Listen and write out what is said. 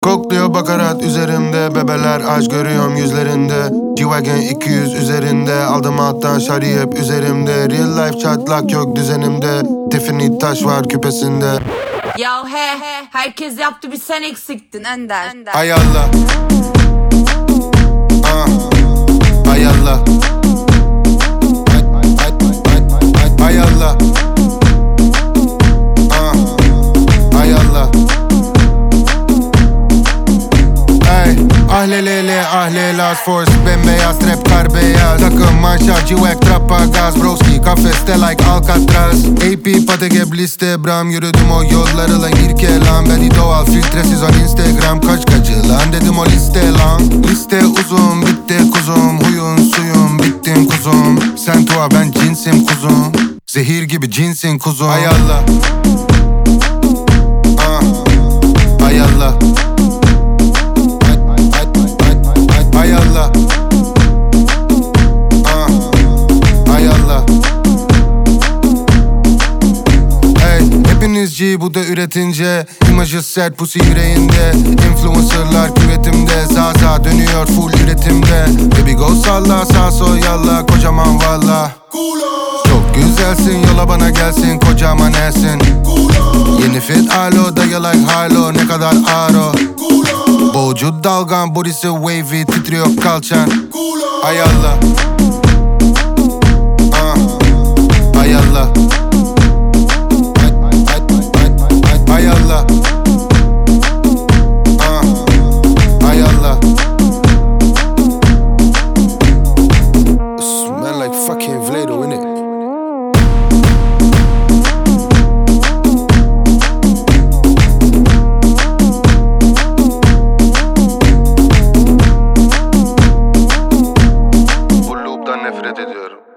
Kokluyor bakarat üzerimde, bebeler aşk görüyorum yüzlerinde. G-Wagon 200 üzerinde, aldım alttan şari hep üzerimde. Real life çatlak yok düzenimde, Tiffany taş var küpesinde. Ya herkes yaptı, bir sen eksiktin Ender. Ay Allah, ay Allah, ay Allah, ay Allah. Ahlelele ahlelas force, bembeyaz trap kar beyaz. Takım manşa civek trappa gaz, broski kafeste like Alcatraz. AP patek liste bram, yürüdüm o yolları lan irke lan. Beni doğal filtresiz on Instagram, kaç kaçı lan dedim o liste lan. Liste uzun bitti kuzum, huyun suyun bittim kuzum. Sen tuğa ben cinsim kuzum, zehir gibi cinsin kuzum. Ay Allah, ay Allah, ay Allah, ay Allah. Hey, hepiniz G bu da üretince, imajı sert pussy yüreğinde. Influencerlar küvetimde, zaza dönüyor full üretimde. Baby go salla sağ sol yalla, kocaman valla. Çok güzelsin, yola bana gelsin, kocaman ersin. Yeni fit alo, dayı like halo, ne kadar aro. Boğucu dalgan, body'si wavy, titriyor kalçan. Ay Allah, ay Allah, ay Allah, ay Allah. Smell like fucking Vlado, innit? Bu loop'tan nefret ediyorum.